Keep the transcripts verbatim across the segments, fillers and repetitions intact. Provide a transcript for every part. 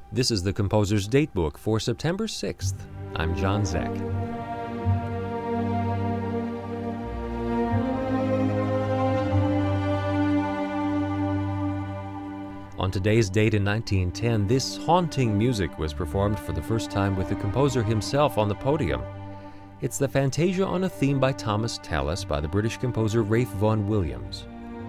This is the Composer's Datebook for September sixth. I'm John Zeck. On today's date in nineteen ten, this haunting music was performed for the first time with the composer himself on the podium. It's the Fantasia on a Theme by Thomas Tallis by the British composer Ralph Vaughan Williams.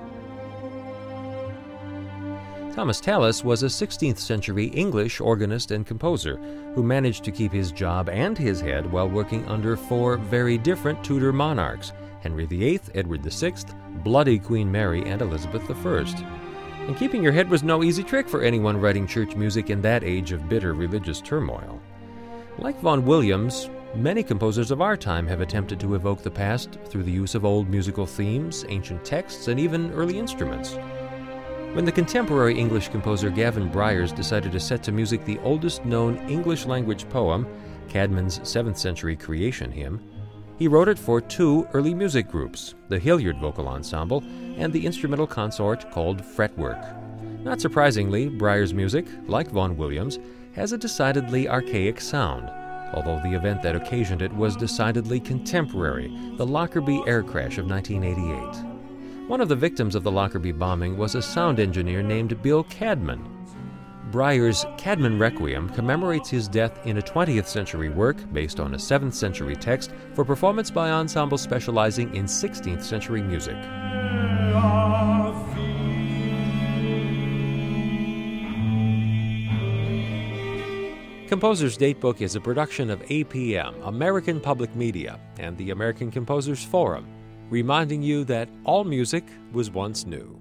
Thomas Tallis was a sixteenth century English organist and composer who managed to keep his job and his head while working under four very different Tudor monarchs, Henry the Eighth, Edward the Sixth, Bloody Queen Mary, and Elizabeth the First. And keeping your head was no easy trick for anyone writing church music in that age of bitter religious turmoil. Like Vaughan Williams, many composers of our time have attempted to evoke the past through the use of old musical themes, ancient texts, and even early instruments. When the contemporary English composer Gavin Bryars decided to set to music the oldest known English-language poem, Caedmon's seventh century creation hymn, he wrote it for two early music groups, the Hilliard Vocal Ensemble and the instrumental consort called Fretwork. Not surprisingly, Bryars' music, like Vaughan Williams, has a decidedly archaic sound, although the event that occasioned it was decidedly contemporary, the Lockerbie air crash of nineteen eighty-eight. One of the victims of the Lockerbie bombing was a sound engineer named Bill Caedmon. Bryars' Caedmon Requiem commemorates his death in a twentieth century work based on a seventh century text for performance by ensembles specializing in sixteenth century music. Composer's Datebook is a production of A P M, American Public Media, and the American Composers Forum, reminding you that all music was once new.